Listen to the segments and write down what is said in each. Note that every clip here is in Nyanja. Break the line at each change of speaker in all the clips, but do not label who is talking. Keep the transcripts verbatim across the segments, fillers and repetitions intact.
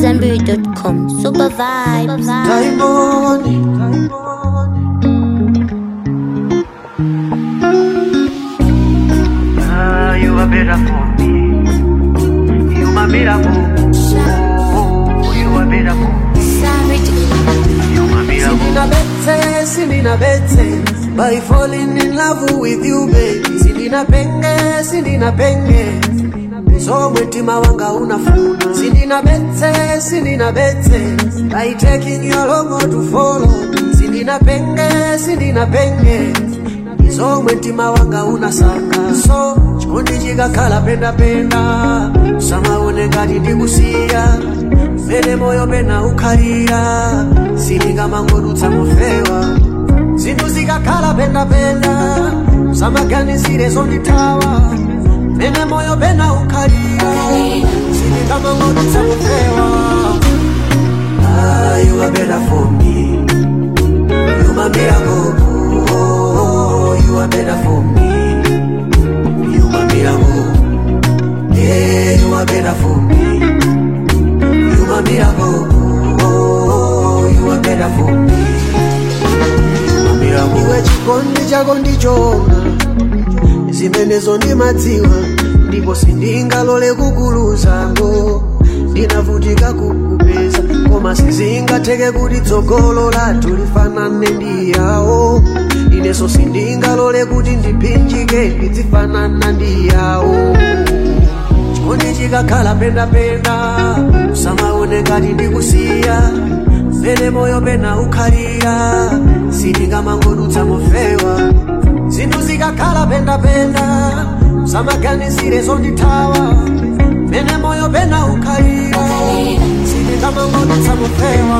Zenbury dot com. Super vibes.
Diamond. Ah, you are better for me. You my miracle. Oh, you are better for me. You my miracle. Sindina bete, sindina bete. By falling in love with you, baby. Sindina penge, sindina penge. So mwetima wanga unafuna. Sindina bete, sindina bete. By taking your logo to follow. Sindina penge, sindina penge. So mwetima wanga unasaka. So chikondi jiga kala penda penda. Sama one ngati ndikusiya. Mene moyo pena ukarira. Sininga mangodutsa mufewa. Zindu zika kala penda penda. Sama gani zire zonditawa. Mene moyo pena ukarira. Sininga mangodutsa mufewa. Ah, you are better for me. You my miracle. Oh, you are better for me. You my miracle. Yeah, you are better for me. You my miracle. Oh, you are better for me. You my miracle. Iwe chikondi chako ndichonga. Zimenezo ndi madziwa. Ndipo sindingalole kukuluzango. Ndinavutika kukupeza. Koma sizingateke kuti tsogolo lathu lifanane ndi yawo. Ineso sindingalole kuti ndipinjike ndidzifanana ndi yawo. Chikondi chikakhala penda penda. Usamaone ngati ndikusiya. Mene moyo pena ukhalira. Sindinga mangodutsa mufewa. Zinthu zikakhala penda penda. Usamaganizire zonditawa. Mene moyo pena ukhalira. Sindinga mangodutsa mufewa.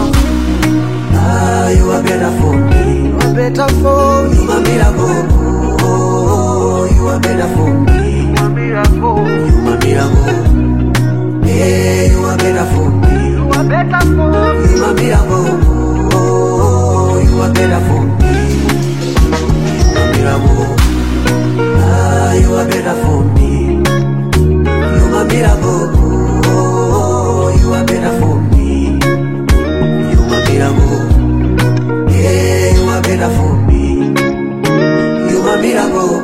Ah, you are better for me. You are better for me. You my miracle. Oh, you are better for me. You my miracle. You my miracle. Yeah, you are better for me. You are better for me. You my miracle. Oh, you are better for me. You my miracle. Ah, you are better for me. You my miracle. Oh, you are better for me. You my miracle. Yeah, you are better for me. You my miracle.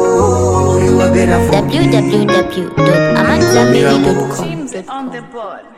Oh, you are better for me.
w w w dot amat zenbury dot com.
Teams on the board.